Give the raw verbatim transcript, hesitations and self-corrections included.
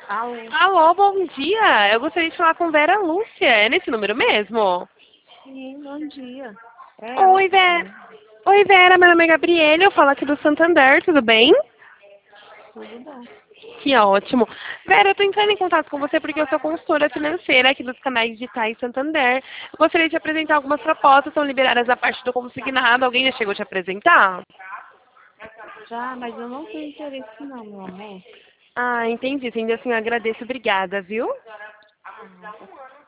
Alô? Alô, bom dia. Eu gostaria de falar com Vera Lúcia. É nesse número mesmo? Sim, bom dia. É ela Oi, que tá Vera. falando. Oi, Vera. Meu nome é Gabriele. Eu falo aqui do Santander. Tudo bem? Tudo bom. Que ótimo. Vera, eu tô entrando em contato com você porque eu sou consultora financeira aqui dos canais digitais Santander. Eu gostaria de apresentar algumas propostas, são liberadas a parte do consignado. Alguém já chegou a te apresentar? Já, mas eu não tenho interesse não, meu amor. Ah, entendi. Ainda assim, eu agradeço. Obrigada, viu? Nada.